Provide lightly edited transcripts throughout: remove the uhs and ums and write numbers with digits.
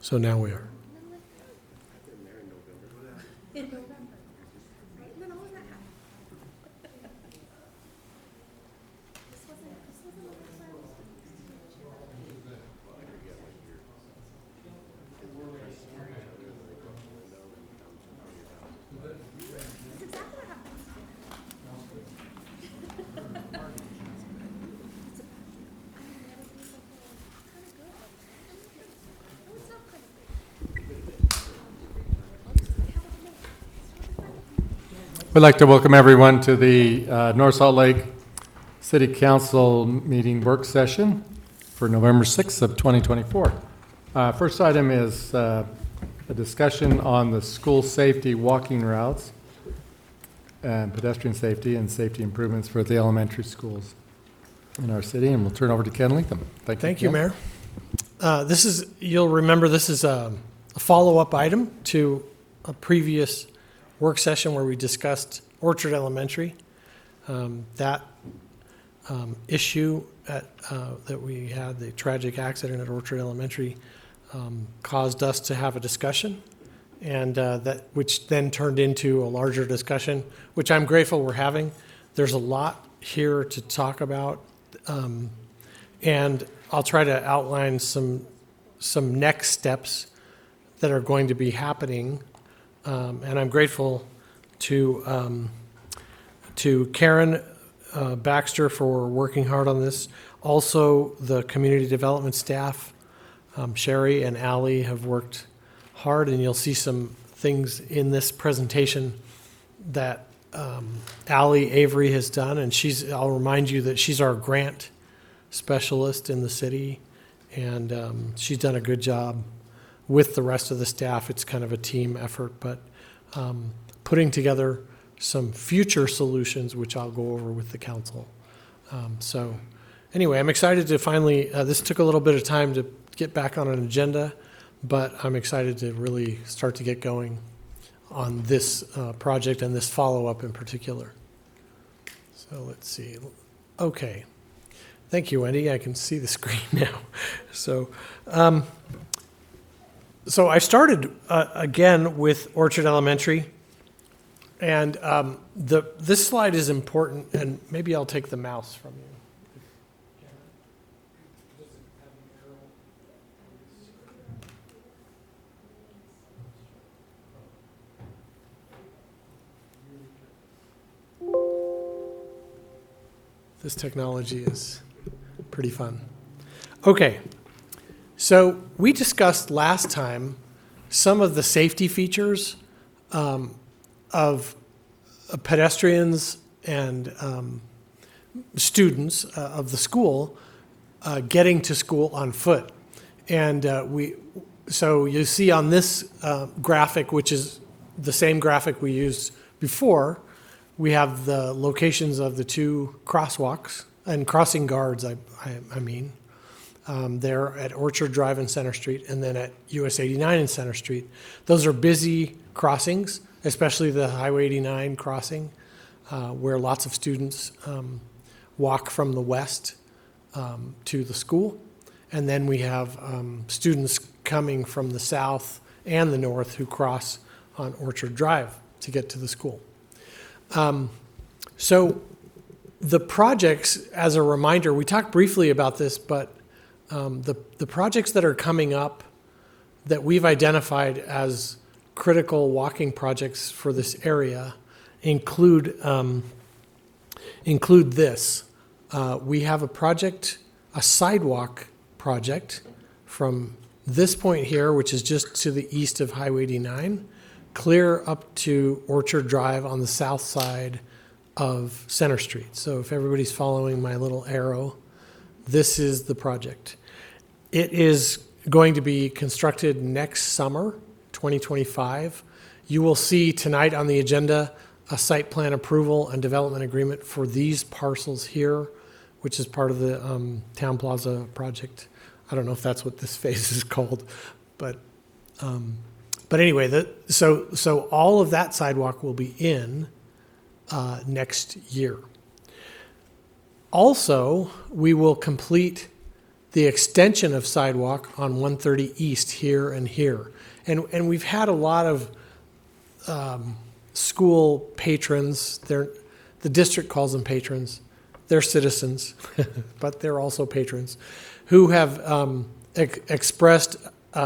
So now we are. In November. Right? And then all of that happened. This wasn't the first time. That's exactly what happened. We'd like to welcome everyone to the North Salt Lake City Council meeting work session for November 6th of 2024. First item is a discussion on the school safety walking routes and pedestrian safety and safety improvements for the elementary schools in our city, and we'll turn over to Ken Lintham. Thank you, Ken. Mayor. You'll remember this is a follow-up item to a previous work session where we discussed Orchard Elementary. That issue that we had, the tragic accident at Orchard Elementary, caused us to have a discussion, and which then turned into a larger discussion, which I'm grateful we're having. There's a lot here to talk about, and I'll try to outline some next steps that are going to be happening. And I'm grateful to Karen Baxter for working hard on this. Also, the community development staff, Sherry and Allie, have worked hard, and you'll see some things in this presentation that Allie Avery has done. And I'll remind you that she's our grant specialist in the city, and she's done a good job with the rest of the staff. It's kind of a team effort, but putting together some future solutions, which I'll go over with the council. So anyway, I'm excited to finally, this took a little bit of time to get back on an agenda, but I'm excited to really start to get going on this project and this follow-up in particular. So let's see. Okay. Thank you, Wendy. I can see the screen now. So I started again with Orchard Elementary, and this slide is important, and maybe I'll take the mouse from you. This technology is pretty fun. Okay. So we discussed last time some of the safety features of pedestrians and students of the school getting to school on foot. And so you see on this graphic, which is the same graphic we used before, we have the locations of the two crosswalks and crossing guards, I mean. There at Orchard Drive and Center Street, and then at US 89 and Center Street. Those are busy crossings, especially the Highway 89 crossing, where lots of students walk from the west to the school. And then we have students coming from the south and the north who cross on Orchard Drive to get to the school. So the projects, as a reminder, we talked briefly about this, but the projects that are coming up that we've identified as critical walking projects for this area include this. We have a sidewalk project from this point here, which is just to the east of Highway 89, clear up to Orchard Drive on the south side of Center Street. So if everybody's following my little arrow, this is the project. It is going to be constructed next summer, 2025. You will see tonight on the agenda a site plan approval and development agreement for these parcels here, which is part of the Town Plaza project. I don't know if that's what this phase is called, but anyway, so all of that sidewalk will be in next year. Also, we will complete the extension of sidewalk on 130 East here and here. And we've had a lot of school patrons. The district calls them patrons. They're citizens, but they're also patrons, who have expressed,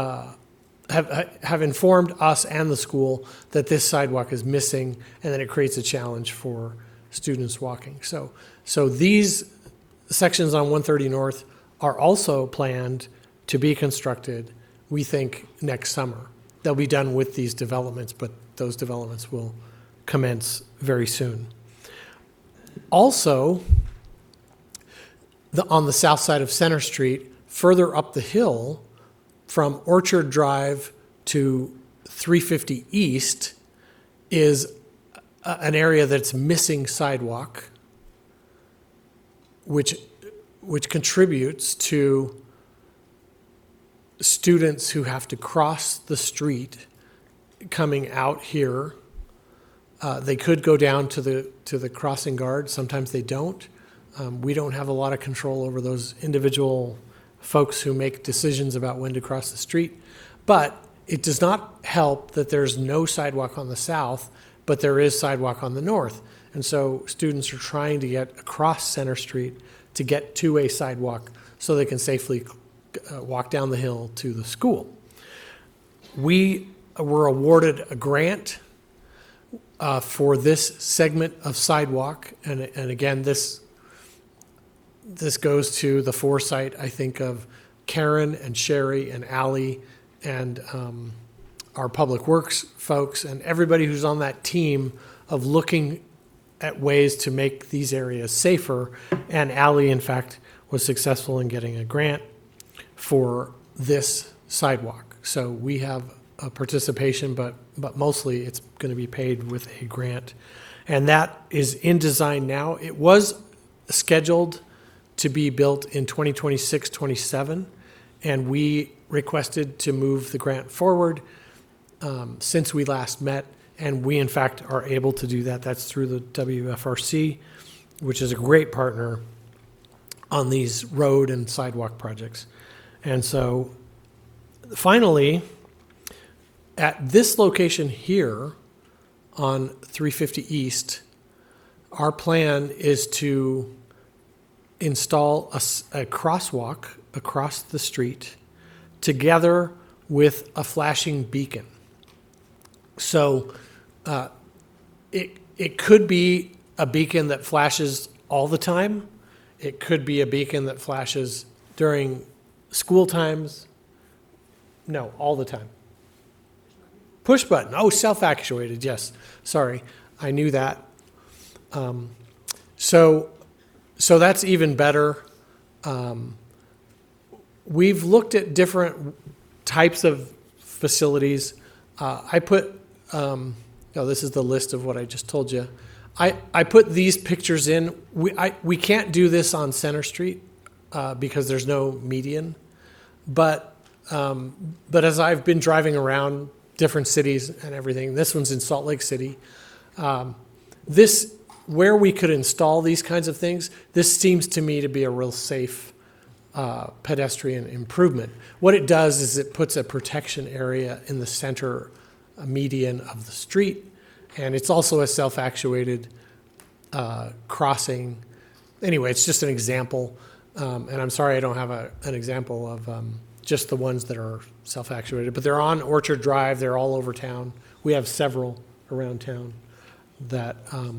have informed us and the school that this sidewalk is missing and that it creates a challenge for students walking. So these sections on 130 North are also planned to be constructed, we think, next summer. They'll be done with these developments, but those developments will commence very soon. Also, on the south side of Center Street, further up the hill from Orchard Drive to 350 East is an area that's missing sidewalk, which contributes to students who have to cross the street coming out here. They could go down to the crossing guard. Sometimes they don't. We don't have a lot of control over those individual folks who make decisions about when to cross the street. But it does not help that there's no sidewalk on the south, but there is sidewalk on the north. And so students are trying to get across Center Street to get to a sidewalk so they can safely walk down the hill to the school. We were awarded a grant for this segment of sidewalk, and again, this goes to the foresight, I think, of Karen and Sherry and Allie and our public works folks and everybody who's on that team of looking at ways to make these areas safer. And Allie, in fact, was successful in getting a grant for this sidewalk. So we have a participation, but mostly it's going to be paid with a grant. And that is in design now. It was scheduled to be built in 2026, 27, and we requested to move the grant forward since we last met, and we, in fact, are able to do that. That's through the WFRC, which is a great partner on these road and sidewalk projects. And so, finally, at this location here on 350 East, our plan is to install a crosswalk across the street together with a flashing beacon. So it could be a beacon that flashes all the time. It could be a beacon that flashes during school times. No, all the time. Push button. Oh, self-actuated. Yes. Sorry. I knew that. So that's even better. We've looked at different types of facilities. This is the list of what I just told you. I put these pictures in. We can't do this on Center Street because there's no median. But as I've been driving around different cities and everything, this one's in Salt Lake City. Where we could install these kinds of things, this seems to me to be a real safe pedestrian improvement. What it does is it puts a protection area in the center median of the street, and it's also a self-actuated crossing. Anyway, it's just an example, and I'm sorry I don't have an example of just the ones that are self-actuated, but they're on Orchard Drive. They're all over town. We have several around town that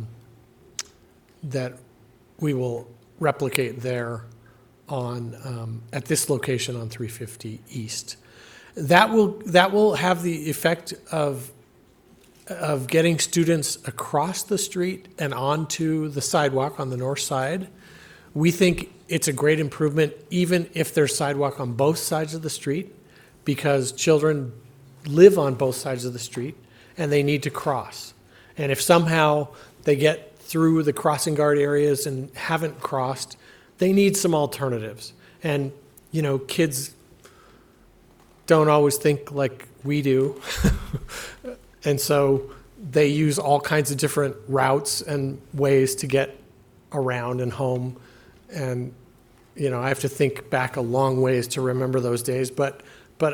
we will replicate there on at this location on 350 East. That will have the effect of getting students across the street and onto the sidewalk on the north side. We think it's a great improvement, even if there's sidewalk on both sides of the street, because children live on both sides of the street and they need to cross. And if somehow they get through the crossing guard areas and haven't crossed, they need some alternatives. And, kids don't always think like we do. And so they use all kinds of different routes and ways to get around and home. And I have to think back a long ways to remember those days. But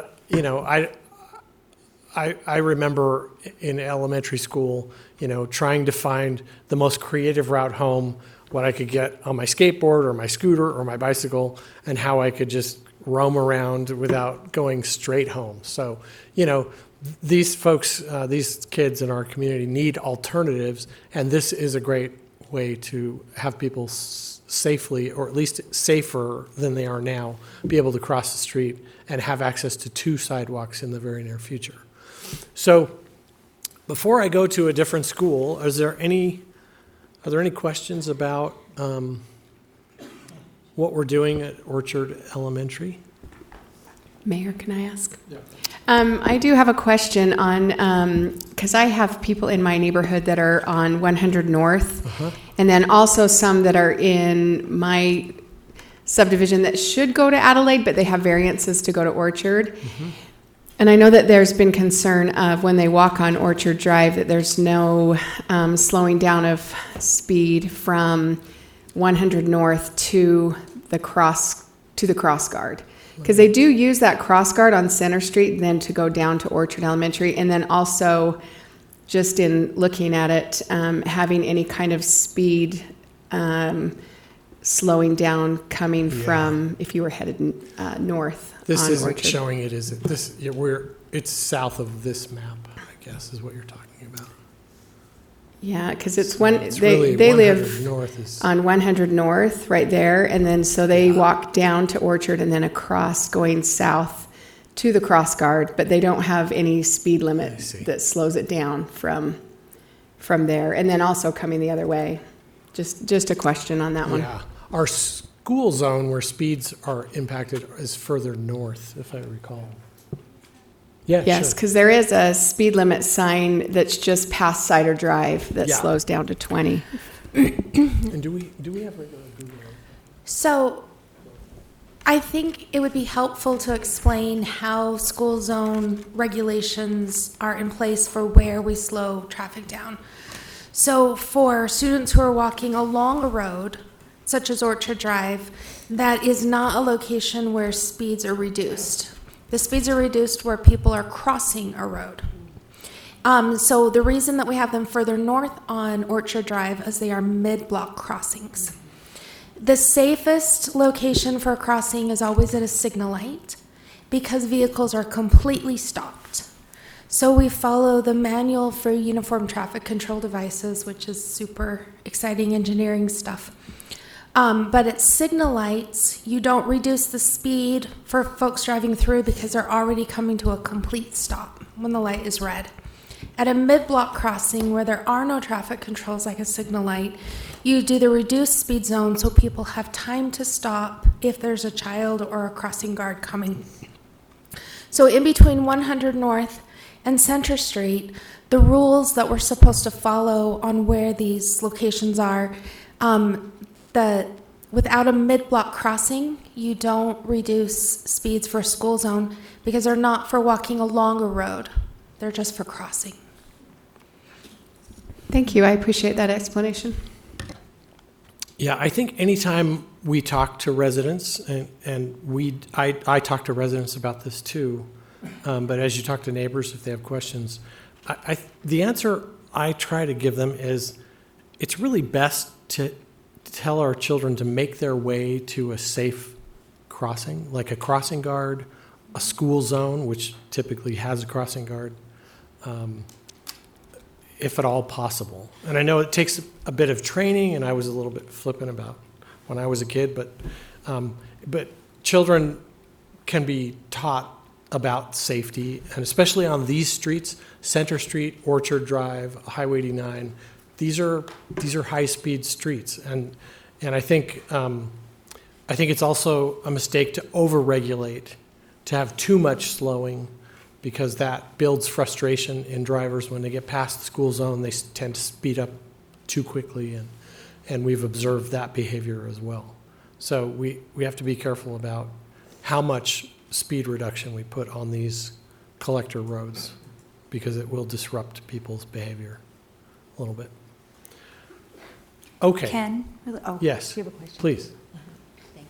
I remember in elementary school, trying to find the most creative route home, what I could get on my skateboard or my scooter or my bicycle, and how I could just roam around without going straight home. So, these folks, these kids in our community need alternatives, and this is a great way to have people safely, or at least safer than they are now, be able to cross the street and have access to 2 sidewalks in the very near future. So before I go to a different school, are there any questions about what we're doing at Orchard Elementary? Mayor, can I ask? Yeah. I do have a question on, because I have people in my neighborhood that are on 100 North, and then also some that are in my subdivision that should go to Adelaide, but they have variances to go to Orchard. And I know that there's been concern of when they walk on Orchard Drive that there's no slowing down of speed from 100 North to the cross guard. Because they do use that cross guard on Center Street then to go down to Orchard Elementary, and then also just in looking at it, having any kind of speed slowing down coming from if you were headed north. This on isn't Orchard. showing it, is it? It's south of this map, I guess, is what you're talking about. Yeah, because it's really they 100 live North is, on 100 North right there, and then so they walk down to Orchard and then across going south to the cross guard, but they don't have any speed limit that slows it down from there, and then also coming the other way. Just a question on that one. yeah. Our school zone where speeds are impacted is further north, if I recall. Yeah, Yes, sure. because there is a speed limit sign that's just past Cider Drive that Yeah. slows down to 20. And do we have regular Google? So I think it would be helpful to explain how school zone regulations are in place for where we slow traffic down. So for students who are walking along a road, such as Orchard Drive, that is not a location where speeds are reduced. The speeds are reduced where people are crossing a road. So the reason that we have them further north on Orchard Drive is they are mid-block crossings. The safest location for a crossing is always at a signal light because vehicles are completely stopped. So we follow the manual for uniform traffic control devices, which is super exciting engineering stuff. But at signal lights, you don't reduce the speed for folks driving through because they're already coming to a complete stop when the light is red. At a mid-block crossing where there are no traffic controls like a signal light, you do the reduced speed zone so people have time to stop if there's a child or a crossing guard coming. So in between 100 North and Center Street, the rules that we're supposed to follow on where these locations are, without a mid-block crossing, you don't reduce speeds for a school zone because they're not for walking along a road. They're just for crossing. Thank you. I appreciate that explanation. Yeah, I think anytime we talk to residents, and I talk to residents about this too, but as you talk to neighbors, if they have questions, the answer I try to give them is it's really best to tell our children to make their way to a safe crossing, like a crossing guard, a school zone, which typically has a crossing guard, if at all possible. And I know it takes a bit of training, and I was a little bit flippant about when I was a kid, but children can be taught about safety, and especially on these streets, Center Street, Orchard Drive, Highway 89. These are high-speed streets, and I think it's also a mistake to overregulate, to have too much slowing, because that builds frustration in drivers when they get past the school zone. They tend to speed up too quickly, and we've observed that behavior as well. So we have to be careful about how much speed reduction we put on these collector roads, because it will disrupt people's behavior a little bit. Okay. Ken? Oh, Yes, you have a question? please. Thank you.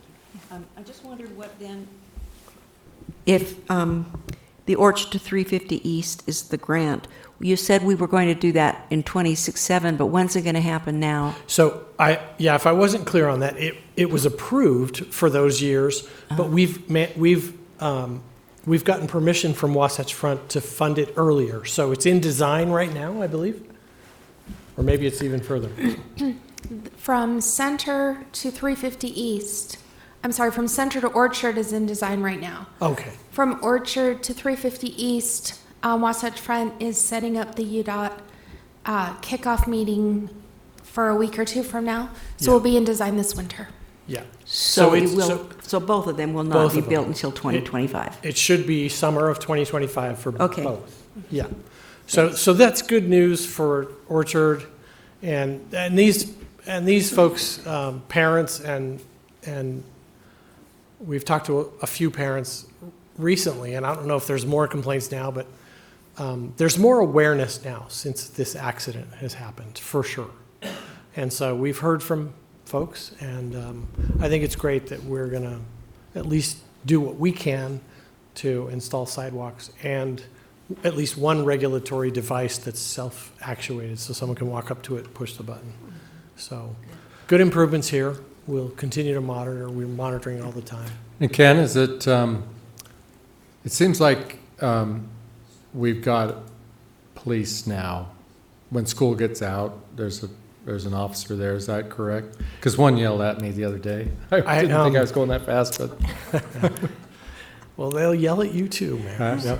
I just wondered what then, if the Orchard to 350 East is the grant, you said we were going to do that in 26-7, but when's it going to happen now? So if I wasn't clear on that, it was approved for those years, but we've gotten permission from Wasatch Front to fund it earlier. So it's in design right now, I believe, or maybe it's even further. From Center to 350 East, from Center to Orchard is in design right now. Okay. From Orchard to 350 East, Wasatch Front is setting up the UDOT kickoff meeting for a week or two from now. So we'll be in design this winter. Yeah. So it's- both of them will not both be of them. built until 2025. It should be summer of 2025 for Okay. both. Yeah. So that's good news for Orchard, and these folks, parents, and we've talked to a few parents recently, and I don't know if there's more complaints now, but there's more awareness now since this accident has happened, for sure. And so we've heard from folks, and I think it's great that we're going to at least do what we can to install sidewalks and at least one regulatory device that's self-actuated, so someone can walk up to it, push the button. So good improvements here. We'll continue to monitor. We're monitoring all the time. And Ken, is it, it seems like we've got police now. When school gets out, there's an officer there, is that correct? Because one yelled at me the other day. I didn't think I was going that fast, but. Well, they'll yell at you too, man. Yep.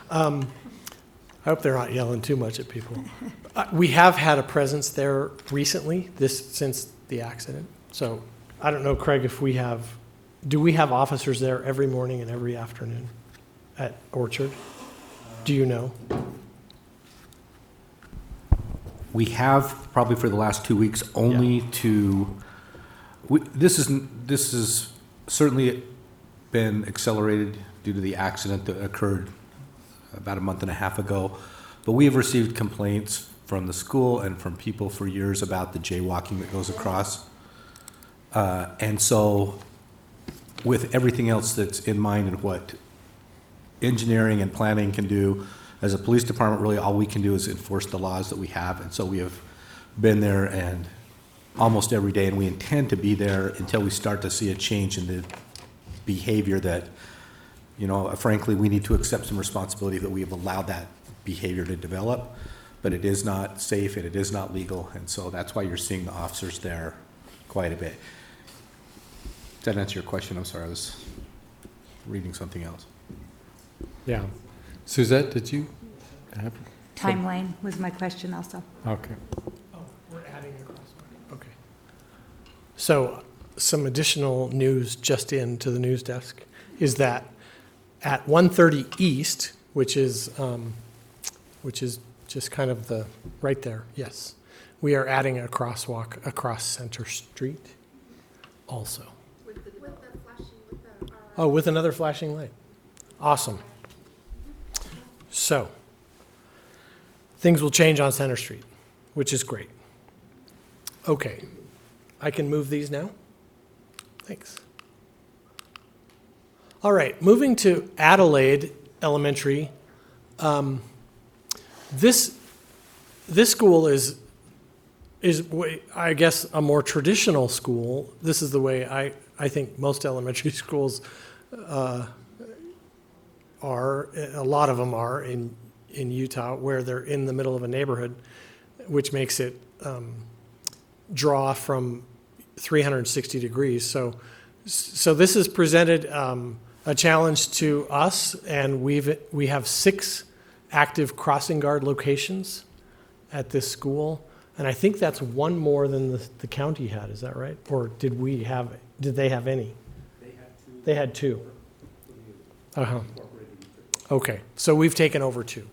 I hope they're not yelling too much at people. We have had a presence there recently, since the accident. So I don't know, Craig, do we have officers there every morning and every afternoon at Orchard? Do you know? We have probably for the last 2 weeks only this is certainly been accelerated due to the accident that occurred about a month and a half ago. But we have received complaints from the school and from people for years about the jaywalking that goes across. And so with everything else that's in mind and what engineering and planning can do, as a police department, really all we can do is enforce the laws that we have. And so we have been there and almost every day, and we intend to be there until we start to see a change in the behavior that, frankly, we need to accept some responsibility that we have allowed that behavior to develop. But it is not safe and it is not legal, and so that's why you're seeing the officers there quite a bit. Does that answer your question? I'm sorry, I was reading something else. Yeah. Suzette, did you have? Timeline was my question also. Okay. Oh, we're adding a crosswalk. Okay. So some additional news just into the news desk is that at 130 East, which is just kind of right there, yes, we are adding a crosswalk across Center Street also. With another flashing light. Awesome. So, things will change on Center Street, which is great. Okay, I can move these now? Thanks. All right, moving to Adelaide Elementary. This school is, I guess, a more traditional school. This is the way I think most elementary schools are. A lot of them are in Utah, where they're in the middle of a neighborhood, which makes it draw from 360 degrees. So this has presented a challenge to us, and we have 6 active crossing guard locations at this school, and I think that's one more than the county had. Is that right? Or did they have any? They had 2. Uh-huh. Okay, so we've taken over 2.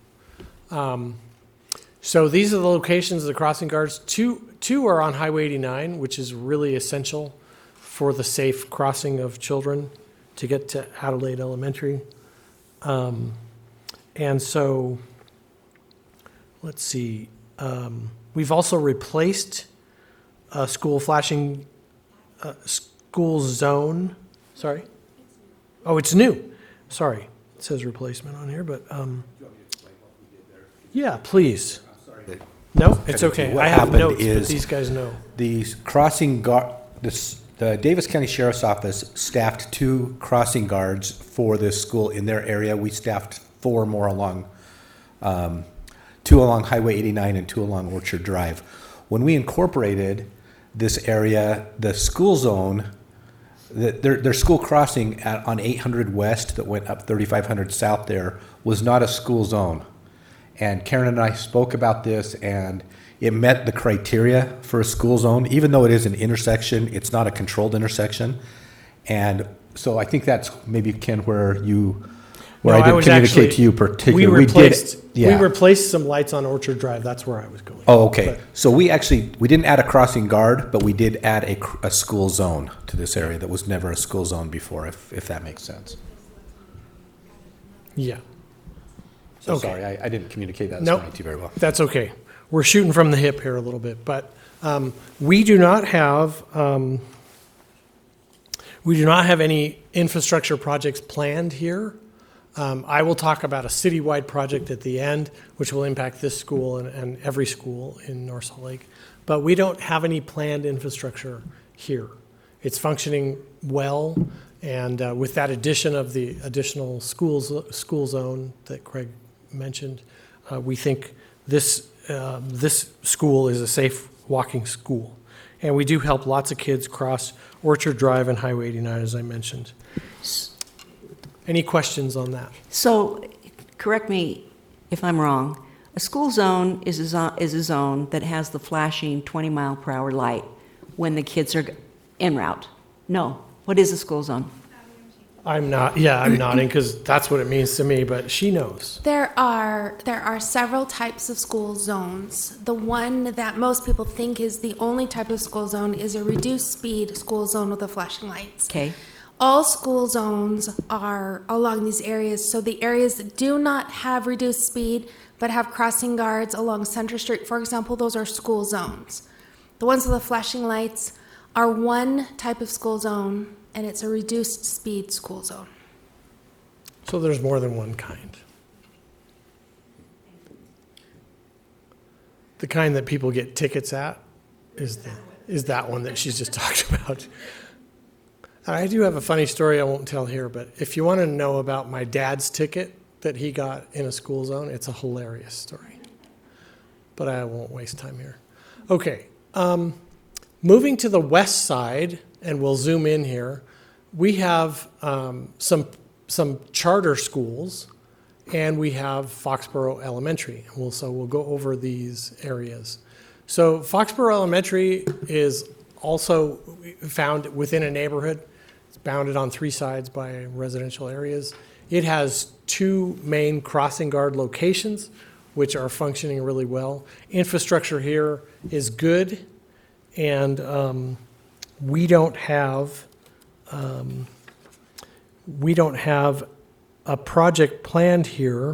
So these are the locations of the crossing guards. Two are on Highway 89, which is really essential for the safe crossing of children to get to Adelaide Elementary. And so, let's see. We've also replaced a school zone Sorry? Oh, it's new. Sorry. It says replacement on here, but, yeah, please. No, it's okay. What I have happened notes, but is- these guys know. The crossing guard, the Davis County Sheriff's Office staffed 2 crossing guards for this school in their area. We staffed 4 more along, 2 along Highway 89 and 2 along Orchard Drive. When we incorporated this area, the school zone, their school crossing on 800 West that went up 3500 South there was not a school zone. And Karen and I spoke about this, and it met the criteria for a school zone. Even though it is an intersection, it's not a controlled intersection. And so I think that's maybe, Ken, where I did was communicate actually- to you particularly. We Yeah. replaced some lights on Orchard Drive. That's where I was going. Oh, okay. But- So we didn't add a crossing guard, but we did add a school zone to this area that was never a school zone before, if that makes sense. Yeah. So Okay. sorry, I didn't communicate that this Nope. morning to you very well. That's okay. We're shooting from the hip here a little bit, but we do not have any infrastructure projects planned here. I will talk about a citywide project at the end, which will impact this school and every school in North Salt Lake. But we don't have any planned infrastructure here. It's functioning well, and with that addition of the additional school zone that Craig mentioned, we think this school is a safe walking school. And we do help lots of kids cross Orchard Drive and Highway 89, as I mentioned. Any questions on that? So, correct me if I'm wrong, a school zone is a zone that has the flashing 20-mile-per-hour light when the kids are en route. No. What is a school zone? I'm nodding because that's what it means to me, but she knows. There are several types of school zones. The one that most people think is the only type of school zone is a reduced speed school zone with the flashing lights. Okay. All school zones are along these areas, so the areas that do not have reduced speed but have crossing guards along Center Street, for example, those are school zones. The ones with the flashing lights are one type of school zone, and it's a reduced speed school zone. So there's more than one kind. The kind that people get tickets at is that one that she's just talked about. I do have a funny story I won't tell here, but if you want to know about my dad's ticket that he got in a school zone, it's a hilarious story. But I won't waste time here. Okay, moving to the west side, and we'll zoom in here, we have some charter schools, and we have Foxborough Elementary. So we'll go over these areas. So Foxborough Elementary is also found within a neighborhood. It's bounded on 3 sides by residential areas. It has 2 main crossing guard locations, which are functioning really well. Infrastructure here is good, and we don't have a project planned here,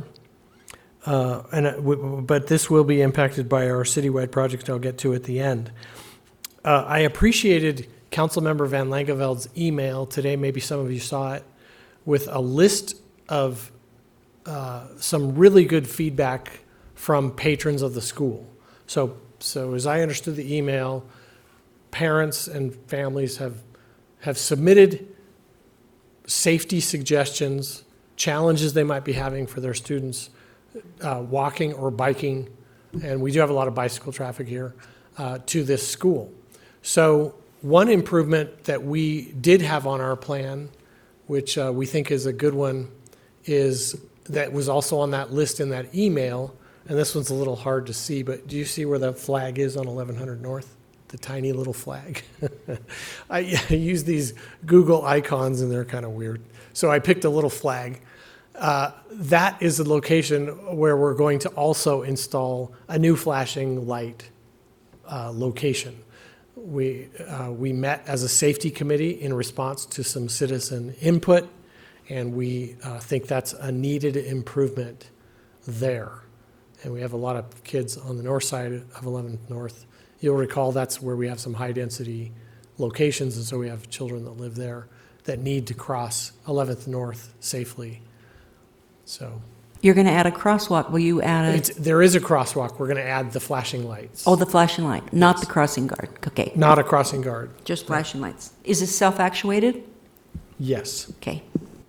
but this will be impacted by our citywide project I'll get to at the end. I appreciated Councilmember Van Langeveld's email today, maybe some of you saw it, with a list of some really good feedback from patrons of the school. So as I understood the email, parents and families have submitted safety suggestions, challenges they might be having for their students walking or biking, and we do have a lot of bicycle traffic here, to this school. So one improvement that we did have on our plan, which we think is a good one, is that was also on that list in that email, and this one's a little hard to see, but do you see where the flag is on 1100 North? The tiny little flag. I use these Google icons, and they're kind of weird. So I picked a little flag. That is the location where we're going to also install a new flashing light location. We met as a safety committee in response to some citizen input, and we think that's a needed improvement there. And we have a lot of kids on the north side of 11th North. You'll recall that's where we have some high-density locations, and so we have children that live there. that need to cross 11th North safely. So You're going to add a crosswalk. Will you add there is a crosswalk. We're going to add the flashing lights. the flashing light, not the crossing guard? Okay, Not a crossing guard. just flashing lights. Is it self-actuated? Yes. Okay.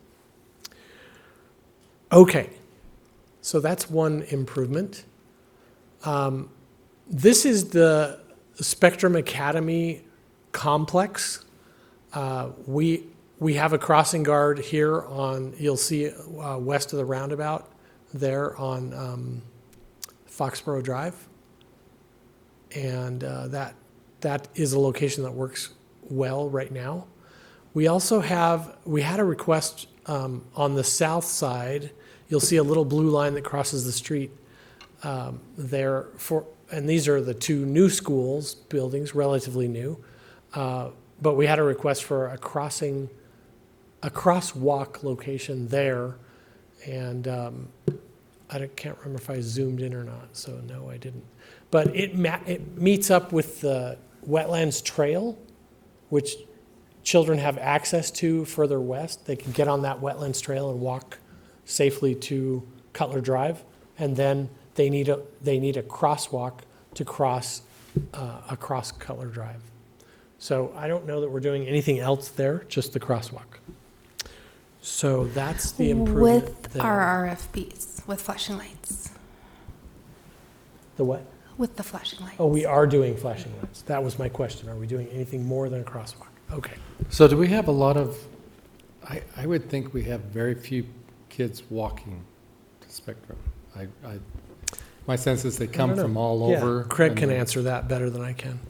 Okay. So that's one improvement. This is the Spectrum Academy complex. We have a crossing guard here on, you'll see west of the roundabout there on Foxborough Drive. And that is a location that works well right now. We also had a request on the south side. You'll see a little blue line that crosses the street there and these are the two new schools buildings, relatively new. But we had a request for a crosswalk location there, and I can't remember if I zoomed in or not. So no, I didn't. But it meets up with the Wetlands Trail, which children have access to further west. They can get on that Wetlands Trail and walk safely to Cutler Drive, and then they need a crosswalk to cross across Cutler Drive. So I don't know that we're doing anything else there, just the crosswalk. So that's the improvement. With there. our RFBs, with flashing lights, The what? with the flashing lights. Oh, we are doing flashing lights. That was my question. Are we doing anything more than a crosswalk? Okay. So do we have a lot of, I would think we have very few kids walking to Spectrum. My sense is they I come don't know. from all Yeah, over. Craig and can they- answer that better than I can.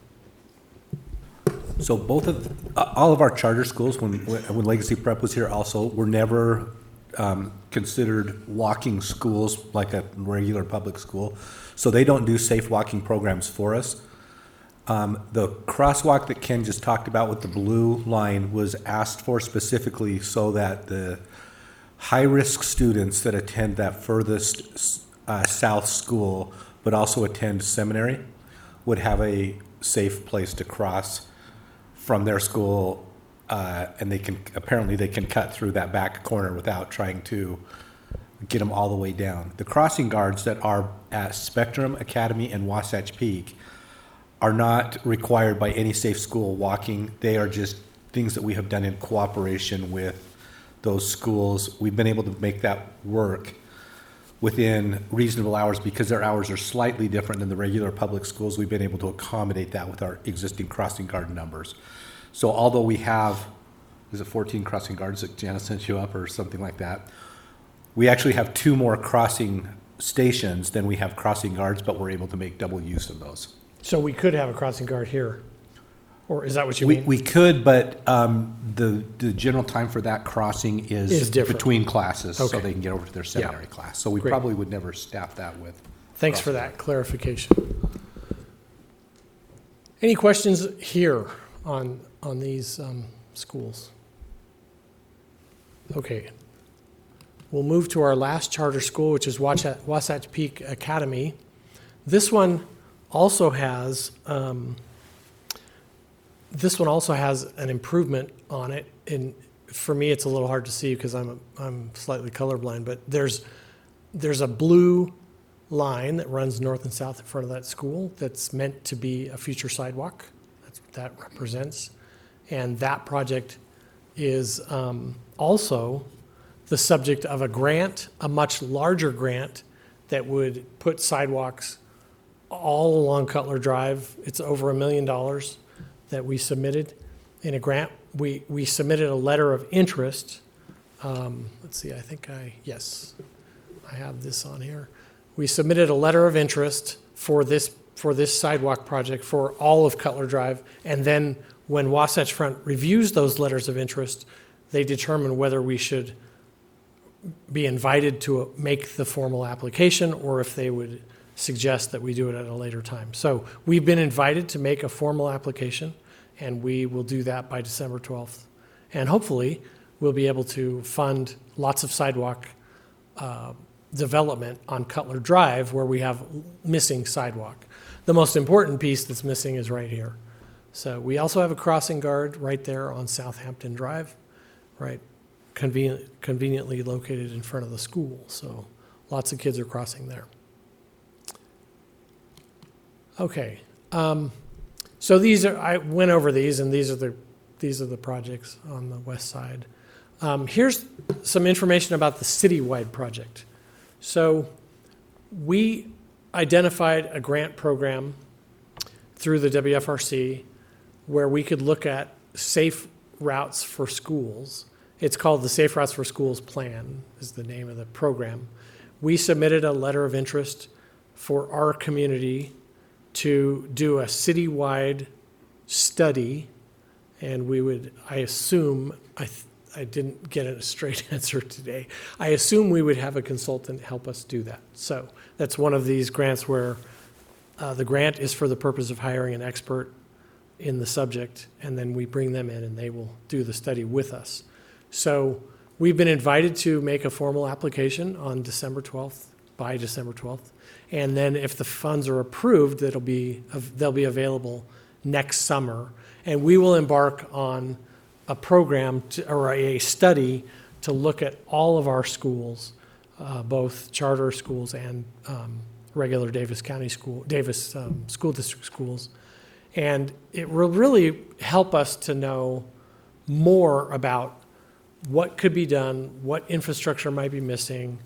So all of our charter schools, when Legacy Prep was here also, were never considered walking schools like a regular public school. So they don't do safe walking programs for us. The crosswalk that Ken just talked about with the blue line was asked for specifically so that the high-risk students that attend that furthest south school, but also attend seminary, would have a safe place to cross from their school, and they can cut through that back corner without trying to get them all the way down. The crossing guards that are at Spectrum Academy and Wasatch Peak are not required by any safe school walking. They are just things that we have done in cooperation with those schools. We've been able to make that work within reasonable hours because their hours are slightly different than the regular public schools. We've been able to accommodate that with our existing crossing guard numbers. So although we have, is it 14 crossing guards that Janice sent you up or something like that? We actually have 2 more crossing stations than we have crossing guards, but we're able to make double use of those. So we could have a crossing guard here, or is that what you mean? We could, but the general time for that crossing Is is different. between classes, so Okay. they can get over to their seminary class. So we Great. probably would never staff that with. Thanks for crossing that clarification. Any questions here on these schools? Okay. We'll move to our last charter school, which is Wasatch Peak Academy. This one also has an improvement on it. And for me, it's a little hard to see because I'm slightly colorblind. But there's a blue line that runs north and south in front of that school that's meant to be a future sidewalk. That's what that represents. And that project is also the subject of a grant, a much larger grant that would put sidewalks all along Cutler Drive. It's over $1 million that we submitted in a grant. We submitted a letter of interest. Let's see, yes, I have this on here. We submitted a letter of interest for this sidewalk project for all of Cutler Drive, and then when Wasatch Front reviews those letters of interest, they determine whether we should be invited to make the formal application or if they would suggest that we do it at a later time. So we've been invited to make a formal application, and we will do that by December 12th. And hopefully, we'll be able to fund lots of sidewalk development on Cutler Drive where we have missing sidewalk. The most important piece that's missing is right here. So we also have a crossing guard right there on Southampton Drive. right? Conveniently located in front of the school, so lots of kids are crossing there. Okay, so I went over these, and these are the projects on the west side. Here's some information about the citywide project. So we identified a grant program through the WFRC where we could look at safe routes for schools. It's called the Safe Routes for Schools Plan, is the name of the program. We submitted a letter of interest for our community to do a citywide study, and we would, I assume, I didn't get a straight answer today. I assume we would have a consultant help us do that. So that's one of these grants where the grant is for the purpose of hiring an expert in the subject, and then we bring them in and they will do the study with us. So we've been invited to make a formal application on December 12th, by December 12th. And then if the funds are approved, they'll be available next summer. And we will embark on a program or a study to look at all of our schools, both charter schools and regular Davis School District schools. And it will really help us to know more about what could be done, what infrastructure might be missing,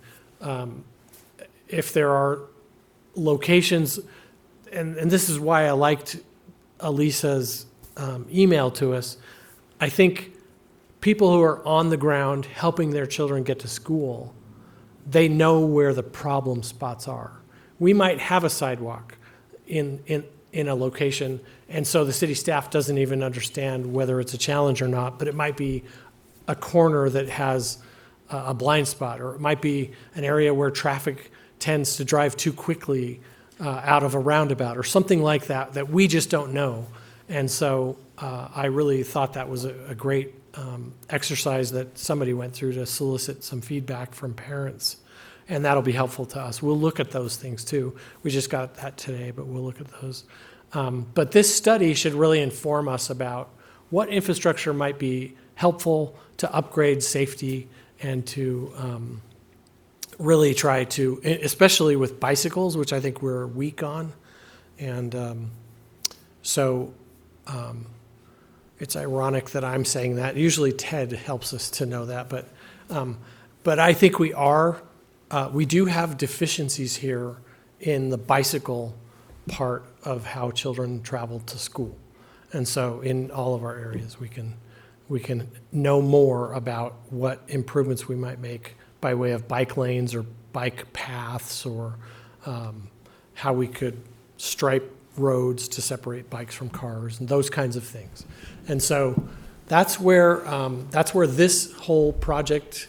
if there are locations, and this is why I liked Elisa's email to us. I think people who are on the ground helping their children get to school, they know where the problem spots are. We might have a sidewalk in a location, and so the city staff doesn't even understand whether it's a challenge or not, but it might be a corner that has a blind spot, or it might be an area where traffic tends to drive too quickly out of a roundabout, or something like that, that we just don't know. And so I really thought that was a great exercise that somebody went through to solicit some feedback from parents. And that'll be helpful to us. We'll look at those things too. We just got that today, but we'll look at those. But this study should really inform us about what infrastructure might be helpful to upgrade safety and to really try to, especially with bicycles, which I think we're weak on. And so it's ironic that I'm saying that. Usually Ted helps us to know that, but I think we do have deficiencies here in the bicycle part of how children travel to school. And so in all of our areas, we can know more about what improvements we might make by way of bike lanes or bike paths, or how we could stripe roads to separate bikes from cars and those kinds of things. And so that's where this whole project,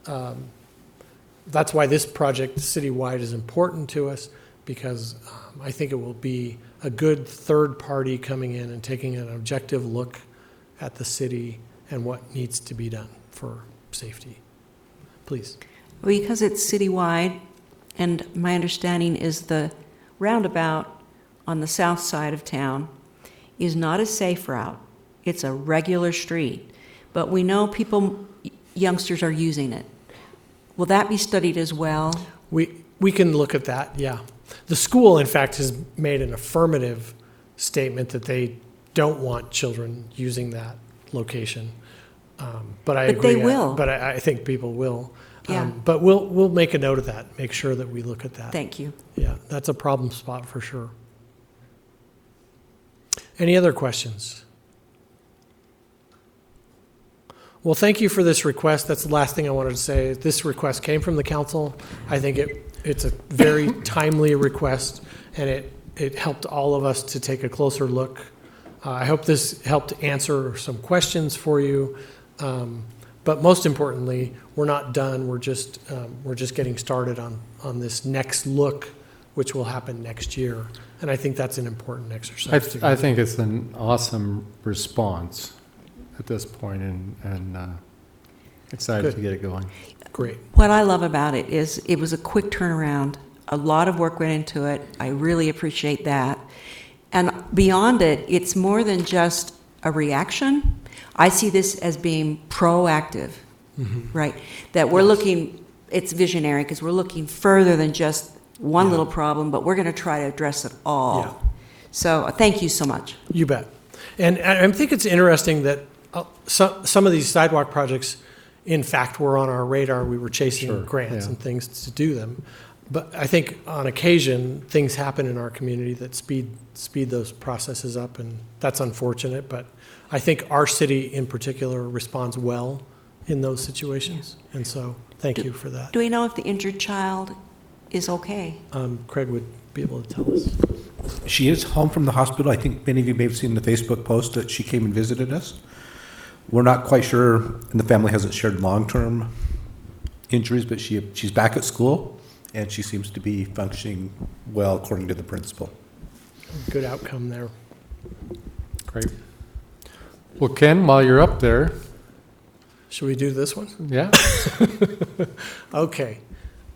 that's why this project citywide is important to us, because I think it will be a good third party coming in and taking an objective look at the city and what needs to be done for safety. Please. Because it's citywide, and my understanding is the roundabout on the south side of town is not a safe route. It's a regular street. But we know youngsters are using it. Will that be studied as well? We can look at that, yeah. The school, in fact, has made an affirmative statement that they don't want children using that location. But I agree. They will. But I think people will. Yeah. But we'll make a note of that, make sure that we look at that. Thank you. Yeah, that's a problem spot for sure. Any other questions? Well, thank you for this request. That's the last thing I wanted to say. This request came from the council. I think it's a very timely request, and it helped all of us to take a closer look. I hope this helped answer some questions for you. But most importantly, we're not done. We're just getting started on this next look, which will happen next year. And I think that's an important exercise. I think it's an awesome response at this point, and excited Good. to get it going. Great. What I love about it is it was a quick turnaround. A lot of work went into it. I really appreciate that. And beyond it, it's more than just a reaction. I see this as being proactive, right? That we're looking, it's visionary because we're looking further than just one little problem, but we're going to try to address it all. Yeah. So thank you so much. You bet. And I think it's interesting that some of these sidewalk projects, in fact, were on our radar. We were chasing Sure, grants yeah. and things to do them. But I think on occasion, things happen in our community that speed those processes up, and that's unfortunate. But I think our city in particular responds well in those situations. And so thank you for that. Do we know if the injured child is okay? Craig would be able to tell us. She is home from the hospital. I think many of you may have seen the Facebook post that she came and visited us. We're not quite sure, and the family hasn't shared long-term injuries, but she's back at school, and she seems to be functioning well according to the principal. Good outcome there. Great. Well, Ken, while you're up there, Should we do this one? yeah, Okay.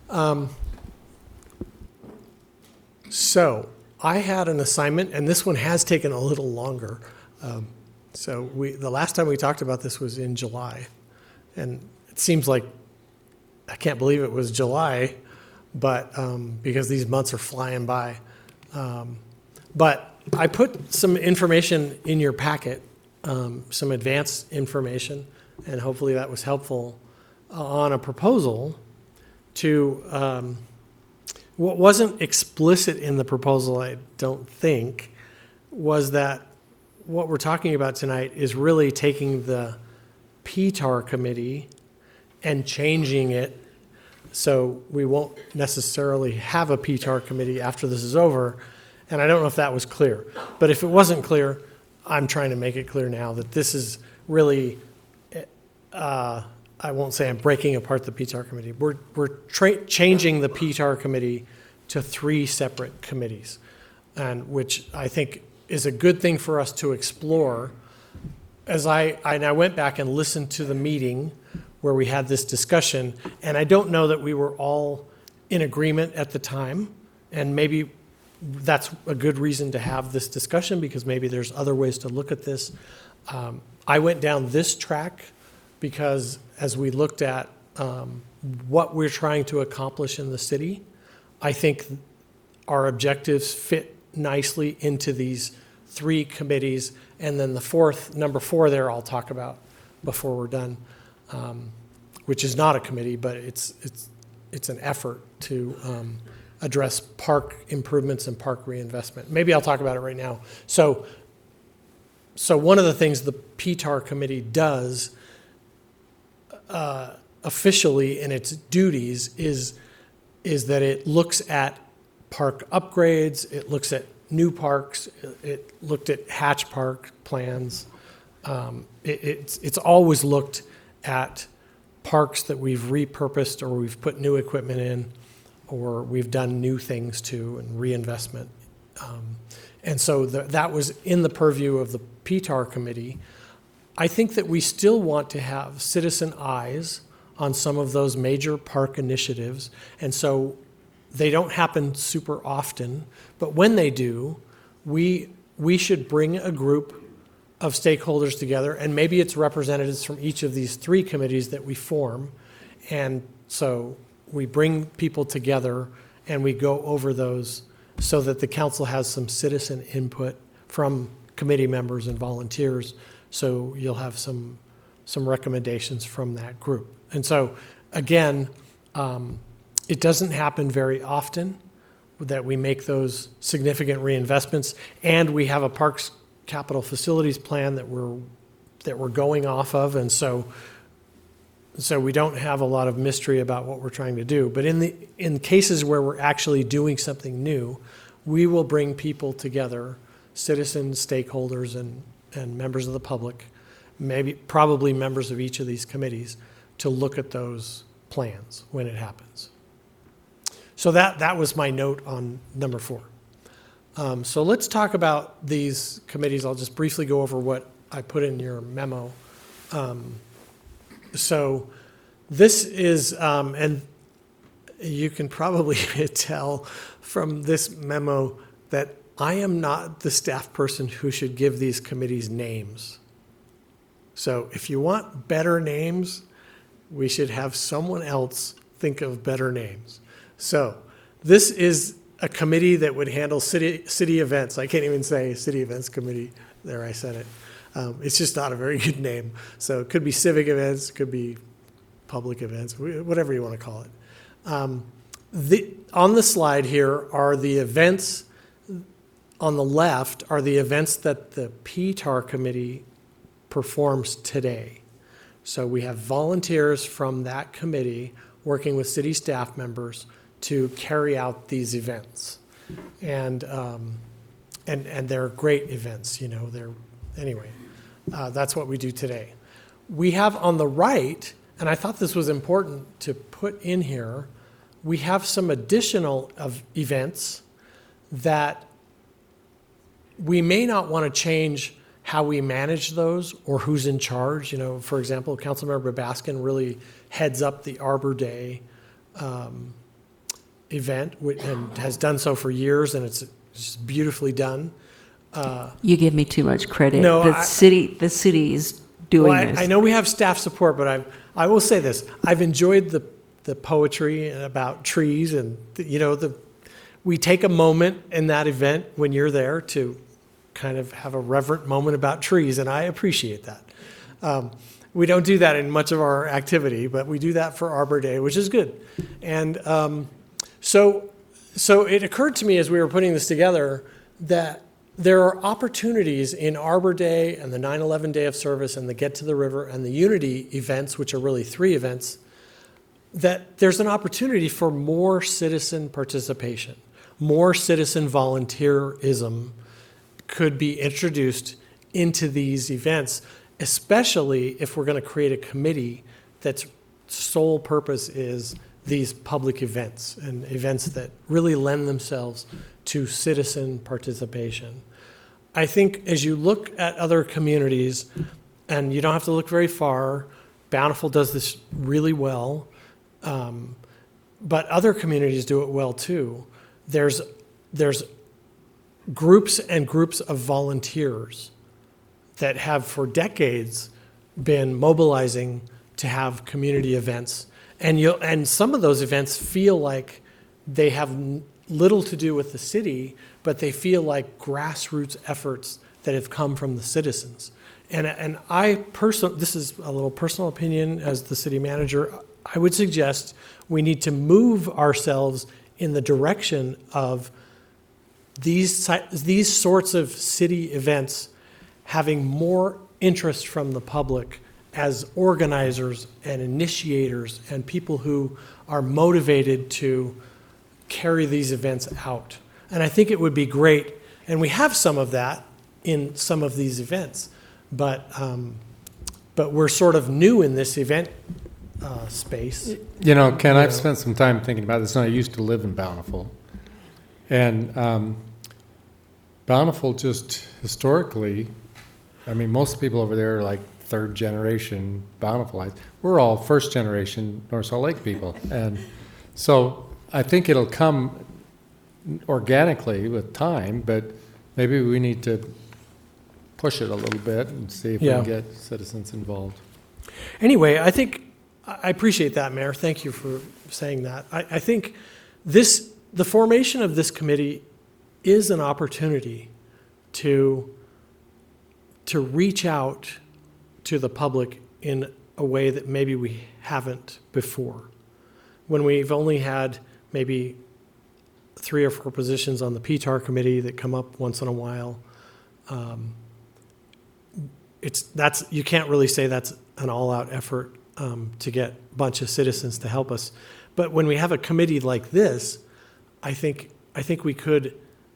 So I had an assignment, and this one has taken a little longer. So the last time we talked about this was in July, and it seems like I can't believe it was July, but because these months are flying by. But I put some information in your packet, some advanced information, and hopefully that was helpful on a proposal to. What wasn't explicit in the proposal, I don't think, was that what we're talking about tonight is really taking the PTAR committee and changing it so we won't necessarily have a PTAR committee after this is over. And I don't know if that was clear. But if it wasn't clear, I'm trying to make it clear now that this is really, I won't say I'm breaking apart the PTAR committee. We're changing the PTAR committee to 3 separate committees, and which I think is a good thing for us to explore. As I went back and listened to the meeting where we had this discussion, and I don't know that we were all in agreement at the time, and maybe that's a good reason to have this discussion because maybe there's other ways to look at this. I went down this track because as we looked at what we're trying to accomplish in the city, I think our objectives fit nicely into these 3 committees, and then the number 4 there I'll talk about before we're done, which is not a committee, but it's an effort to address park improvements and park reinvestment. Maybe I'll talk about it right now. So one of the things the PTAR committee does officially in its duties is that it looks at park upgrades, it looks at new parks, it looked at Hatch Park plans. It's always looked at parks that we've repurposed or we've put new equipment in or we've done new things to and reinvestment. And so that was in the purview of the PTAR committee. I think that we still want to have citizen eyes on some of those major park initiatives. And so they don't happen super often, but when they do, we should bring a group of stakeholders together, and maybe it's representatives from each of these 3 committees that we form. And so we bring people together and we go over those so that the council has some citizen input from committee members and volunteers. So you'll have some recommendations from that group. And so, again, it doesn't happen very often that we make those significant reinvestments, and we have a parks capital facilities plan that we're going off of, and so we don't have a lot of mystery about what we're trying to do. But in cases where we're actually doing something new, we will bring people together, citizens, stakeholders, and members of the public, probably members of each of these committees, to look at those plans when it happens. So that was my note on number 4. So let's talk about these committees. I'll just briefly go over what I put in your memo. So this is, and you can probably tell from this memo that I am not the staff person who should give these committees names. So if you want better names, we should have someone else think of better names. So this is a committee that would handle city events. I can't even say city events committee. There, I said it. It's just not a very good name. So it could be civic events, it could be public events, whatever you want to call it. On the slide here are the events. On the left are the events that the PTAR committee performs today. So we have volunteers from that committee working with city staff members to carry out these events. And they're great events, that's what we do today. We have on the right, and I thought this was important to put in here, we have some additional events that we may not want to change how we manage those or who's in charge. For example, Councilmember Baskin really heads up the Arbor Day event and has done so for years, and it's just beautifully done. You give me too much credit. No, the city is doing this. I know we have staff support, but I will say this. I've enjoyed the poetry about trees, and we take a moment in that event when you're there to kind of have a reverent moment about trees, and I appreciate that. We don't do that in much of our activity, but we do that for Arbor Day, which is good. And so it occurred to me as we were putting this together that there are opportunities in Arbor Day and the 9/11 Day of Service and the Get to the River and the Unity events, which are really 3 events, that there's an opportunity for more citizen participation, more citizen volunteerism could be introduced into these events, especially if we're going to create a committee that's sole purpose is these public events and events that really lend themselves to citizen participation. I think as you look at other communities, and you don't have to look very far, Bountiful does this really well, but other communities do it well too. There's groups and groups of volunteers that have for decades been mobilizing to have community events. And some of those events feel like they have little to do with the city, but they feel like grassroots efforts that have come from the citizens. And this is a little personal opinion as the city manager, I would suggest we need to move ourselves in the direction of these sorts of city events having more interest from the public as organizers and initiators and people who are motivated to carry these events out. And I think it would be great, and we have some of that in some of these events, but we're sort of new in this event space. Ken, I've spent some time thinking about this, and I used to live in Bountiful. And Bountiful just historically, most people over there are like 3rd generation Bountiful. We're all 1st generation North Salt Lake people. And so I think it'll come organically with time, but maybe we need to push it a little bit and see if we can get citizens involved. Anyway, I appreciate that, Mayor. Thank you for saying that. I think the formation of this committee is an opportunity to reach out to the public in a way that maybe we haven't before. When we've only had maybe 3 or 4 positions on the PTAR committee that come up once in a while, you can't really say that's an all-out effort to get a bunch of citizens to help us. But when we have a committee like this, I think we could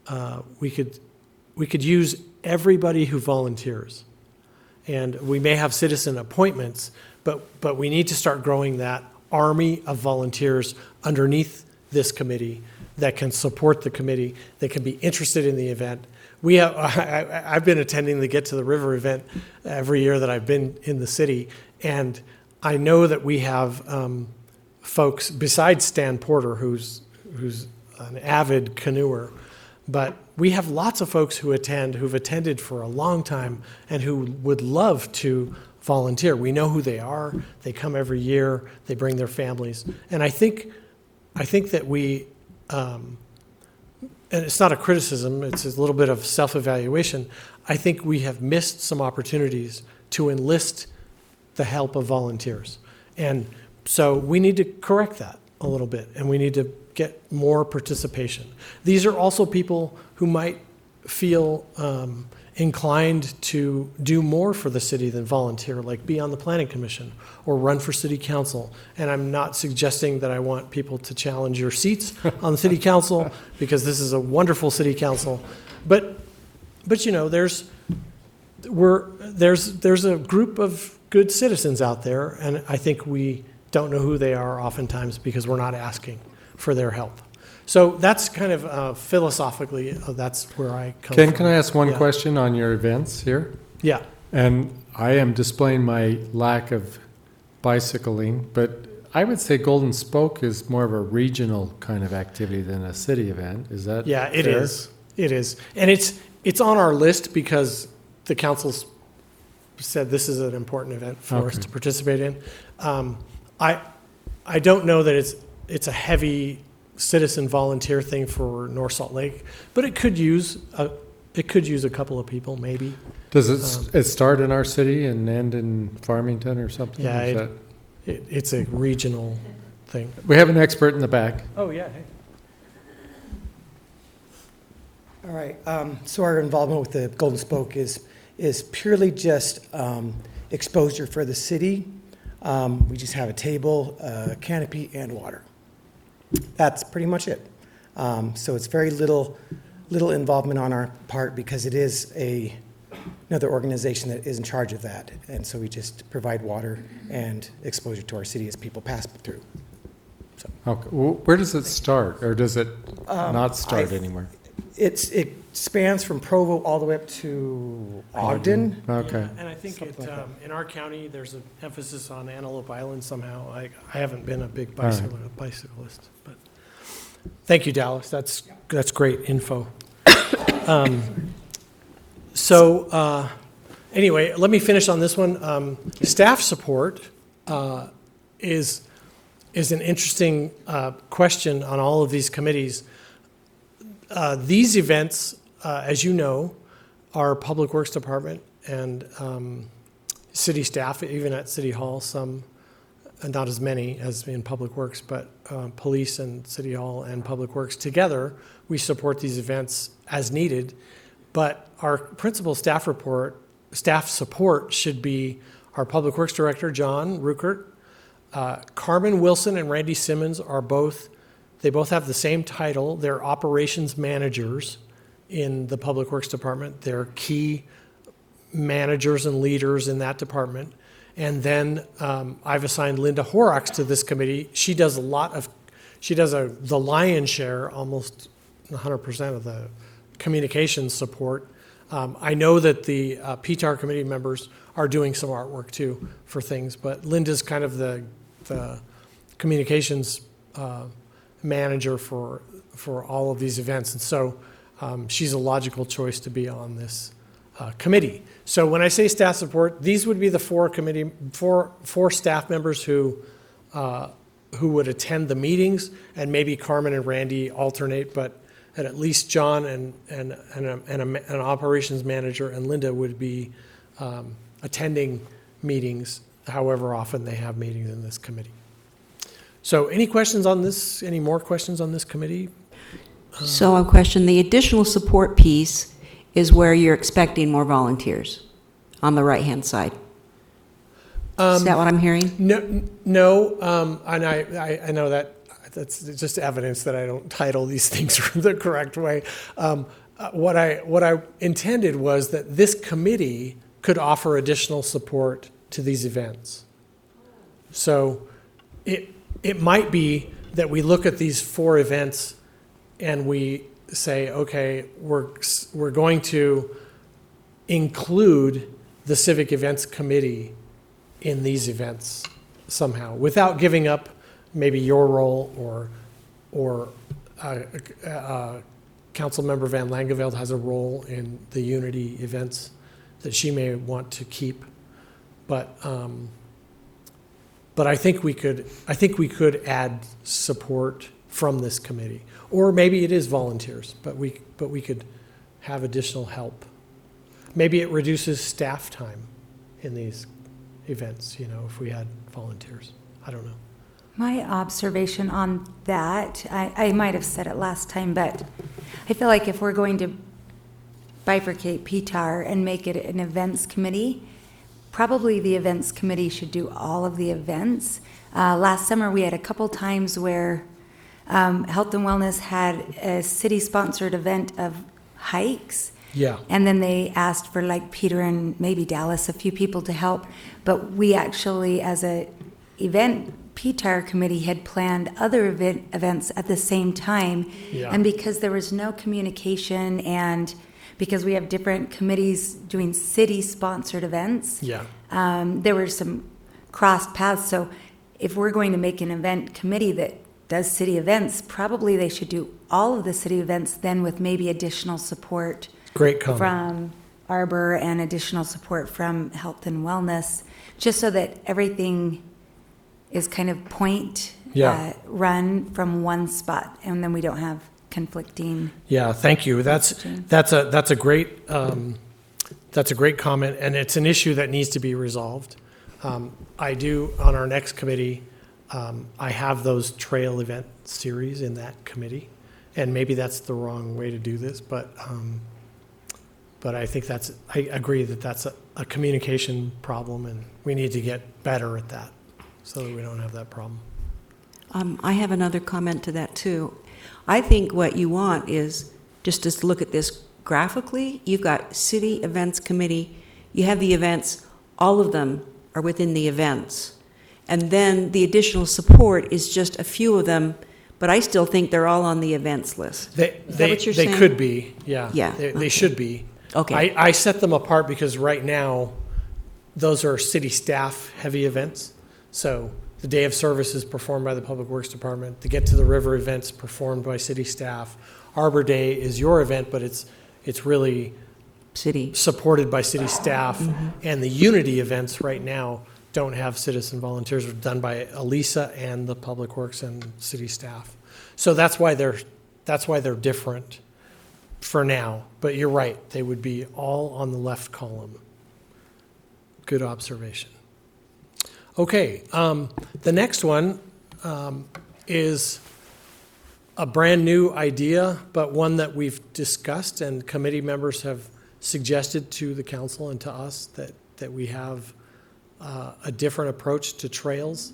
use everybody who volunteers, and we may have citizen appointments, but we need to start growing that army of volunteers underneath this committee that can support the committee, that can be interested in the event. I've been attending the Get to the River event every year that I've been in the city, and I know that we have folks besides Stan Porter, who's an avid canoeer, but we have lots of folks who've attended for a long time and who would love to volunteer. We know who they are. They come every year. They bring their families. And I think that we, and it's not a criticism, it's a little bit of self-evaluation. I think we have missed some opportunities to enlist the help of volunteers. And so we need to correct that a little bit, and we need to get more participation. These are also people who might feel inclined to do more for the city than volunteer, like be on the planning commission or run for city council. And I'm not suggesting that I want people to challenge your seats on the city council, because this is a wonderful city council. But you know, there's a group of good citizens out there, and I think we don't know who they are oftentimes because we're not asking for their help. So that's kind of philosophically, that's where I come Ken, from. can I ask one Yeah. question on your events here? Yeah. And I am displaying my lack of bicycling, but I would say Golden Spoke is more of a regional kind of activity than a city event. Is that Yeah, it fair? is. It is. And it's on our list because the council's said this is an important event for us Okay. to participate in. I don't know that it's a heavy citizen volunteer thing for North Salt Lake, but it could use a couple of people, maybe. Does it start in our city and end in Farmington or something? Yeah, Is it's a regional thing. we have an expert in the back. Oh, yeah. All right, so our involvement with the Golden Spoke is purely just exposure for the city. We just have a table, a canopy, and water. That's pretty much it. So it's very little involvement on our part because it is another organization that is in charge of that. And so we just provide water and exposure to our city as people pass through. Okay. Where does it start, or does it not start anymore? It spans from Provo all the way up to Ogden. Okay. And I think Something like that. in our county, there's an emphasis on Antelope Island somehow. I haven't been a big All right. bicyclist, but thank you, Dallas. That's great info. Anyway, let me finish on this one. Staff support is an interesting question on all of these committees. These events, as you know, are Public Works Department and city staff, even at City Hall, some, not as many as in Public Works, but police and City Hall and Public Works together, we support these events as needed. But our principal staff support should be our Public Works Director, John Ruckert. Carmen Wilson and Randy Simmons they both have the same title. They're operations managers in the Public Works Department. They're key managers and leaders in that department. And then I've assigned Linda Horrocks to this committee. She does the lion's share, almost 100% of the communications support. I know that the PTAR committee members are doing some artwork too for things, but Linda's kind of the communications manager for all of these events. And so she's a logical choice to be on this committee. So when I say staff support, these would be the four staff members who would attend the meetings, and maybe Carmen and Randy alternate, but at least John and an operations manager and Linda would be attending meetings, however often they have meetings in this committee. So any questions on this, any more questions on this committee? So a question, the additional support piece is where you're expecting more volunteers on the right-hand side. Is that what I'm hearing? No, and I know that's just evidence that I don't title these things the correct way. What I intended was that this committee could offer additional support to these events. So it might be that we look at these four events and we say, okay, we're going to include the Civic Events Committee in these events somehow, without giving up maybe your role or Councilmember Van Langeveld has a role in the Unity events that she may want to keep. But I think we could add support from this committee, or maybe it is volunteers, but we could have additional help. Maybe it reduces staff time in these events, if we had volunteers. I don't know. My observation on that, I might have said it last time, but I feel like if we're going to bifurcate PTAR and make it an events committee, probably the events committee should do all of the events. Last summer, we had a couple times where Health and Wellness had a city-sponsored event of hikes. Yeah. And then they asked for like Peter and maybe Dallas, a few people to help. But we actually, as a event PTAR committee, had planned other events at the same time. Yeah. And because there was no communication and because we have different committees doing city-sponsored events, Yeah. there were some crossed paths. So if we're going to make an event committee that does city events, probably they should do all of the city events then with maybe additional support Great comment. from Arbor and additional support from Health and Wellness, just so that everything is kind of run from one spot, and then we don't have conflicting. Yeah, thank you. That's a great comment, and it's an issue that needs to be resolved. I do on our next committee. I have those trail event series in that committee, and maybe that's the wrong way to do this, but I think I agree that that's a communication problem, and we need to get better at that so that we don't have that problem. I have another comment to that too. I think what you want is just to look at this graphically. You've got city events committee. You have the events. All of them are within the events. And then the additional support is just a few of them, but I still think they're all on the events list. Is that what you're saying? They could be, yeah. Yeah, They okay. should be. Okay. I set them apart because right now, those are city staff heavy events. So the day of service is performed by the Public Works Department. The Get to the River events performed by city staff. Arbor Day is your event, but it's really City. supported by city staff. And the Unity events right now don't have citizen volunteers. They're done by Elisa and the Public Works and city staff. So that's why they're different for now. But you're right, they would be all on the left column. Good observation. Okay, the next one is a brand new idea, but one that we've discussed and committee members have suggested to the council and to us that we have a different approach to trails.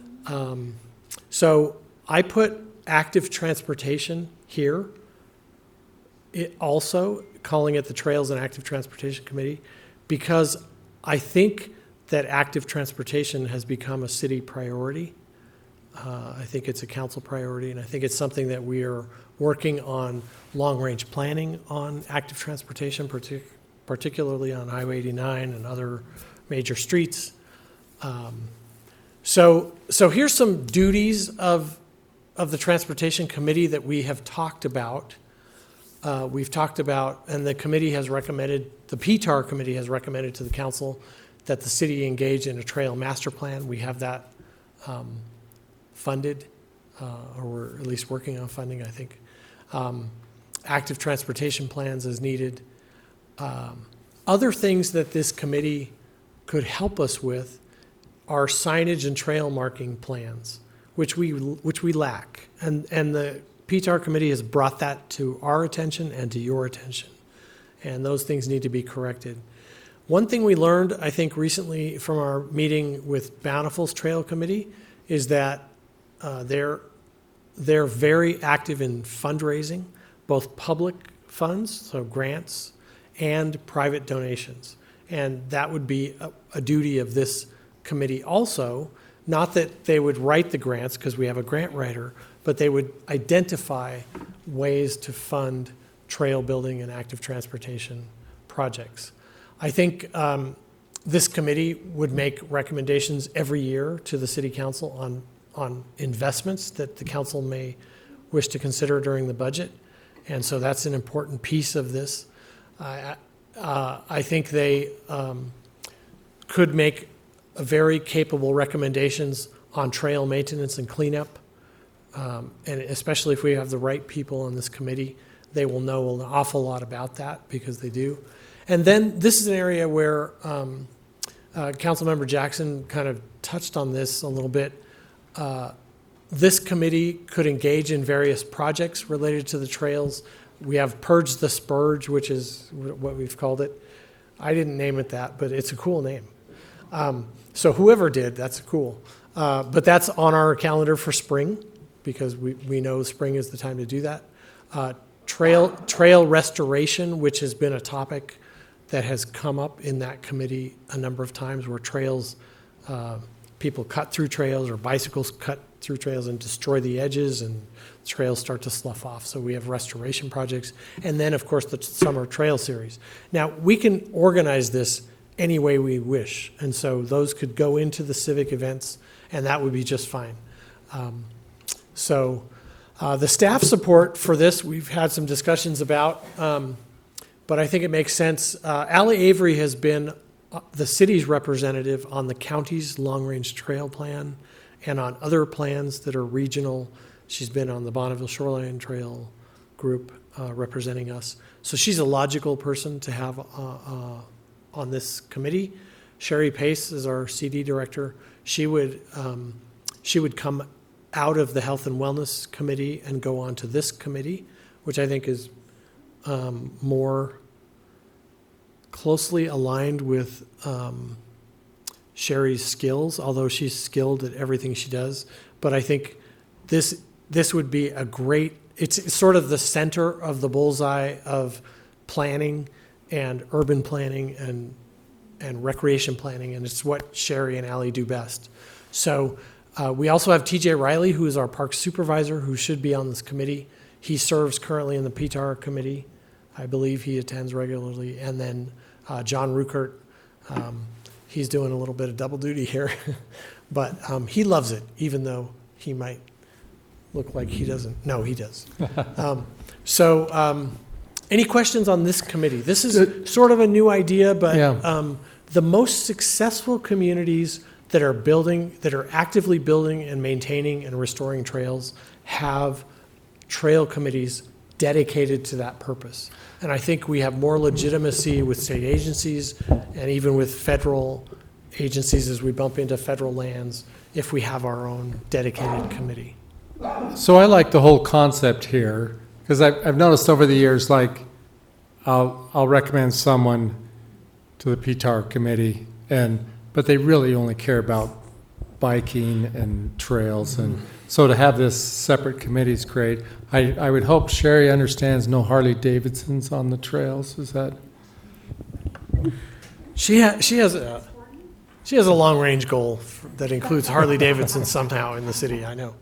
So I put active transportation here. It also calling it the Trails and Active Transportation Committee, because I think that active transportation has become a city priority. I think it's a council priority, and I think it's something that we are working on long-range planning on active transportation, particularly on Highway 89 and other major streets. So here's some duties of the Transportation Committee that we have talked about. We've talked about, and the committee has recommended, the PTAR committee has recommended to the council that the city engage in a trail master plan. We have that funded, or we're at least working on funding, I think. Active transportation plans as needed. Other things that this committee could help us with are signage and trail marking plans, which we lack. And the PTAR committee has brought that to our attention and to your attention. And those things need to be corrected. One thing we learned, I think, recently from our meeting with Bountiful's Trail Committee is that they're very active in fundraising, both public funds, so grants, and private donations. And that would be a duty of this committee also, not that they would write the grants because we have a grant writer, but they would identify ways to fund trail building and active transportation projects. I think this committee would make recommendations every year to the city council on investments that the council may wish to consider during the budget. And so that's an important piece of this. I think they could make very capable recommendations on trail maintenance and cleanup. And especially if we have the right people on this committee, they will know an awful lot about that because they do. And then this is an area where Councilmember Jackson kind of touched on this a little bit. This committee could engage in various projects related to the trails. We have Purge the Spurge, which is what we've called it. I didn't name it that, but it's a cool name. So whoever did, that's cool. But that's on our calendar for spring because we know spring is the time to do that. Trail restoration, which has been a topic that has come up in that committee a number of times, where trails, people cut through trails or bicycles cut through trails and destroy the edges and trails start to slough off. So we have restoration projects. And then, of course, the summer trail series. Now, we can organize this any way we wish. And so those could go into the civic events, and that would be just fine. The staff support for this, we've had some discussions about, but I think it makes sense. Allie Avery has been the city's representative on the county's long-range trail plan and on other plans that are regional. She's been on the Bonneville Shoreline Trail group representing us. So she's a logical person to have on this committee. Sherry Pace is our CD director. She would come out of the Health and Wellness Committee and go on to this committee, which I think is more closely aligned with Sherry's skills, although she's skilled at everything she does. But I think this would be a great, it's sort of the center of the bullseye of planning and urban planning and recreation planning, and it's what Sherry and Allie do best. So we also have TJ Riley, who is our park supervisor, who should be on this committee. He serves currently in the PTAR committee. I believe he attends regularly. And then John Ruckert, he's doing a little bit of double duty here, but he loves it, even though he might look like he doesn't. No, he does. Any questions on this committee? This is sort of a new idea, but the most successful communities that are actively building and maintaining and restoring trails have trail committees dedicated to that purpose. And I think we have more legitimacy with state agencies and even with federal agencies as we bump into federal lands if we have our own dedicated committee. So I like the whole concept here, because I've noticed over the years, like, I'll recommend someone to the PTAR committee, but they really only care about biking and trails. And so to have this separate committee is great. I would hope Sherry understands no Harley Davidsons on the trails. Is that? She has a long range goal that includes Harley Davidson somehow in the city. I know.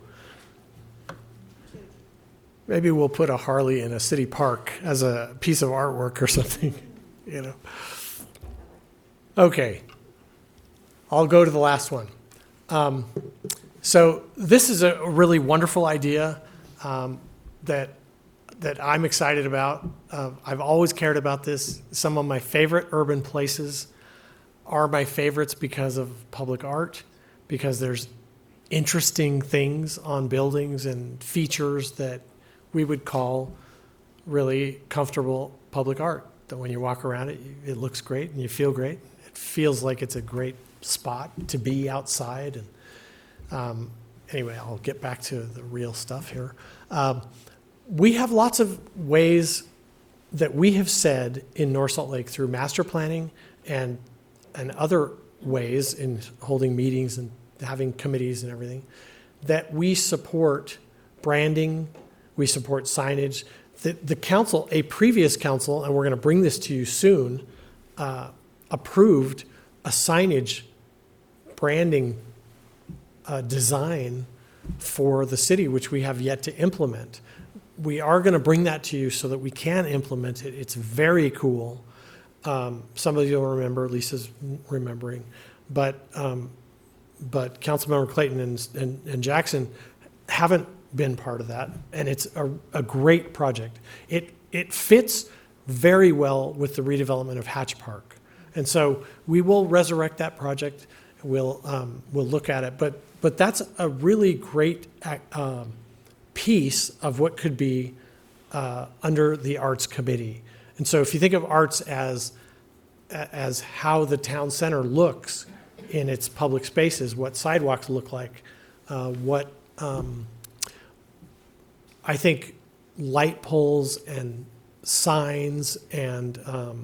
Maybe we'll put a Harley in a city park as a piece of artwork or something. Okay. I'll go to the last one. So this is a really wonderful idea that I'm excited about. I've always cared about this. Some of my favorite urban places are my favorites because of public art, because there's interesting things on buildings and features that we would call really comfortable public art, that when you walk around it, it looks great and you feel great. It feels like it's a great spot to be outside. And anyway, I'll get back to the real stuff here. We have lots of ways that we have said in North Salt Lake through master planning and other ways in holding meetings and having committees and everything, that we support branding, we support signage. The council, a previous council, and we're going to bring this to you soon, approved a signage branding design for the city, which we have yet to implement. We are going to bring that to you so that we can implement it. It's very cool. Some of you will remember, Lisa's remembering, but Councilmember Clayton and Jackson haven't been part of that, and it's a great project. It fits very well with the redevelopment of Hatch Park. And so we will resurrect that project. we'll look at it. But that's a really great piece of what could be under the Arts Committee. And so if you think of arts as how the town center looks in its public spaces, what sidewalks look like, what I think light poles and signs and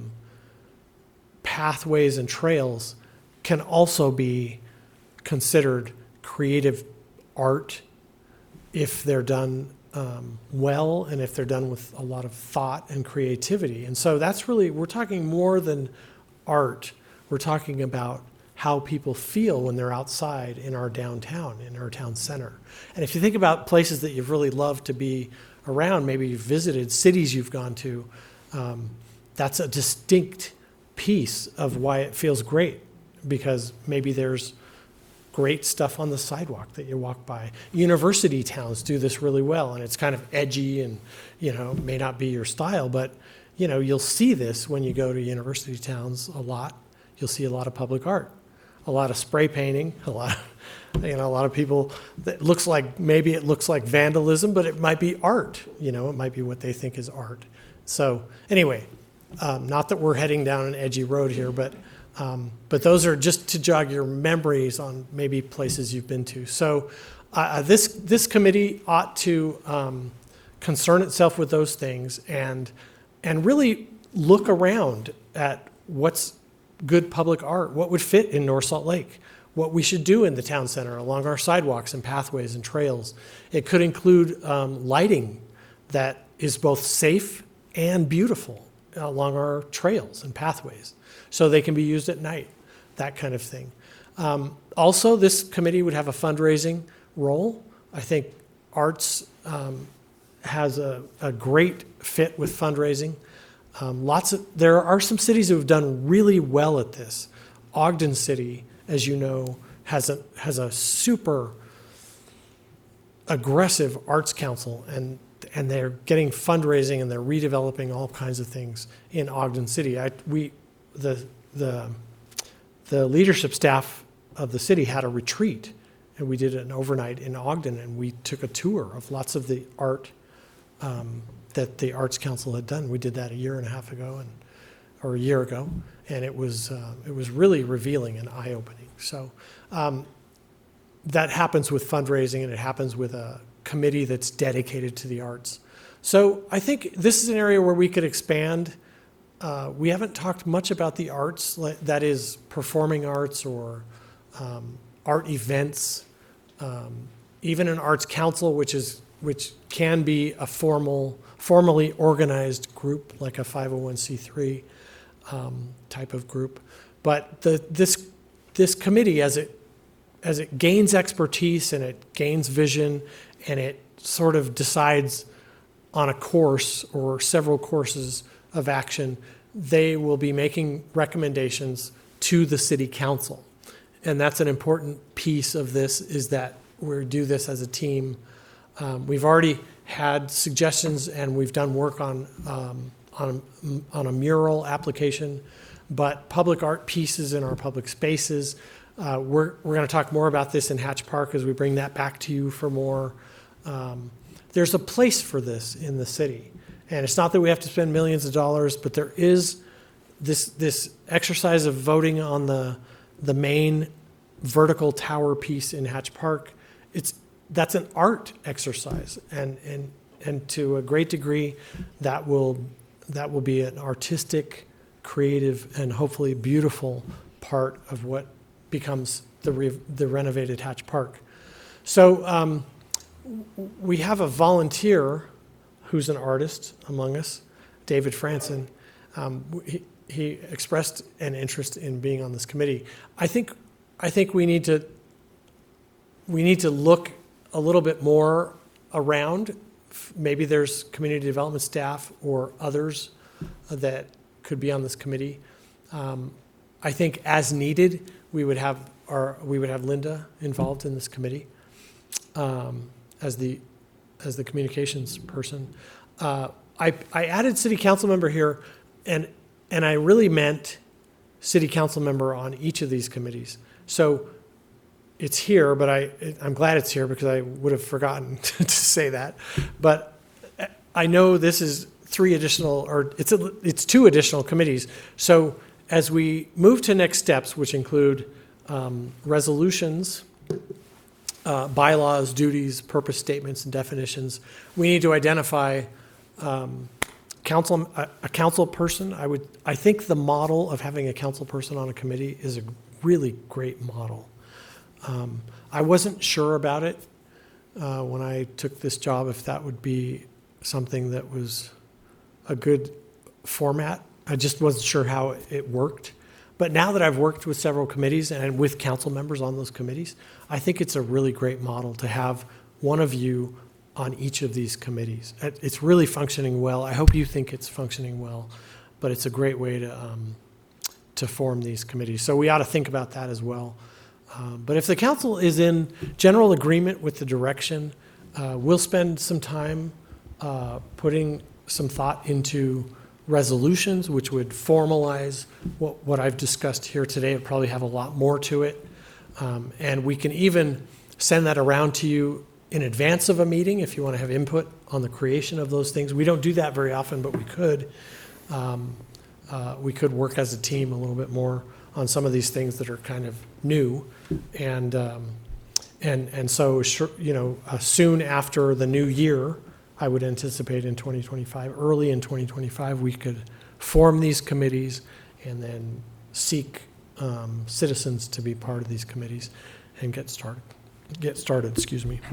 pathways and trails can also be considered creative art if they're done well and if they're done with a lot of thought and creativity. And so that's really, we're talking more than art. We're talking about how people feel when they're outside in our downtown, in our town center. And if you think about places that you've really loved to be around, maybe you've visited, cities you've gone to, that's a distinct piece of why it feels great, because maybe there's great stuff on the sidewalk that you walk by. University towns do this really well, and it's kind of edgy and, may not be your style, but, you'll see this when you go to university towns a lot. You'll see a lot of public art, a lot of spray painting, a lot of people that looks like vandalism, but it might be art. It might be what they think is art. So anyway, not that we're heading down an edgy road here, but those are just to jog your memories on maybe places you've been to. So this committee ought to concern itself with those things and really look around at what's good public art, what would fit in North Salt Lake, what we should do in the town center along our sidewalks and pathways and trails. It could include lighting that is both safe and beautiful along our trails and pathways, so they can be used at night, that kind of thing. Also, this committee would have a fundraising role. I think arts has a great fit with fundraising. There are some cities who have done really well at this. Ogden City, as you know, has a super aggressive arts council, and they're getting fundraising and they're redeveloping all kinds of things in Ogden City. The leadership staff of the city had a retreat, and we did an overnight in Ogden, and we took a tour of lots of the art that the Arts Council had done. We did that a year and a half ago, or a year ago, and it was really revealing and eye-opening. So that happens with fundraising, and it happens with a committee that's dedicated to the arts. So I think this is an area where we could expand. We haven't talked much about the arts, that is performing arts or art events, even an arts council, which can be a formally organized group, like a 501c3 type of group. But this committee, as it gains expertise and it gains vision and it sort of decides on a course or several courses of action, they will be making recommendations to the city council. And that's an important piece of this, is that we do this as a team. We've already had suggestions, and we've done work on a mural application, but public art pieces in our public spaces. We're going to talk more about this in Hatch Park as we bring that back to you for more. There's a place for this in the city. And it's not that we have to spend millions of dollars, but there is this exercise of voting on the main vertical tower piece in Hatch Park. That's an art exercise, and to a great degree, that will be an artistic, creative, and hopefully beautiful part of what becomes the renovated Hatch Park. So we have a volunteer who's an artist among us, David Franson. He expressed an interest in being on this committee. I think we need to look a little bit more around. Maybe there's community development staff or others that could be on this committee. I think as needed, we would have Linda involved in this committee as the communications person. I added city council member here, and I really meant city council member on each of these committees. So it's here, but I'm glad it's here because I would have forgotten to say that. But I know this is it's two additional committees. So as we move to next steps, which include resolutions, bylaws, duties, purpose statements, and definitions, we need to identify a council person. I think the model of having a council person on a committee is a really great model. I wasn't sure about it when I took this job, if that would be something that was a good format. I just wasn't sure how it worked. But now that I've worked with several committees and with council members on those committees, I think it's a really great model to have one of you on each of these committees. It's really functioning well. I hope you think it's functioning well, but it's a great way to form these committees. So we ought to think about that as well. But if the council is in general agreement with the direction, we'll spend some time putting some thought into resolutions, which would formalize what I've discussed here today. It'll probably have a lot more to it. And we can even send that around to you in advance of a meeting if you want to have input on the creation of those things. We don't do that very often, but we could. We could work as a team a little bit more on some of these things that are kind of new. And so, soon after the new year, I would anticipate in 2025, early in 2025, we could form these committees and then seek citizens to be part of these committees and get started. Excuse me.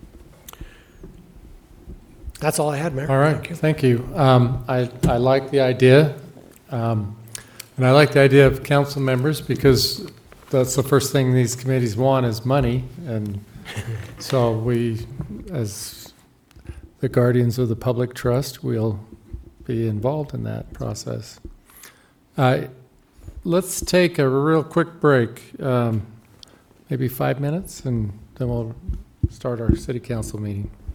That's all I had, Mayor. All right, thank you. I like the idea, and I like the idea of council members because that's the first thing these committees want is money, and so we, as the guardians of the public trust, we'll be involved in that process. Let's take a real quick break, maybe 5 minutes, and then we'll start our city council meeting.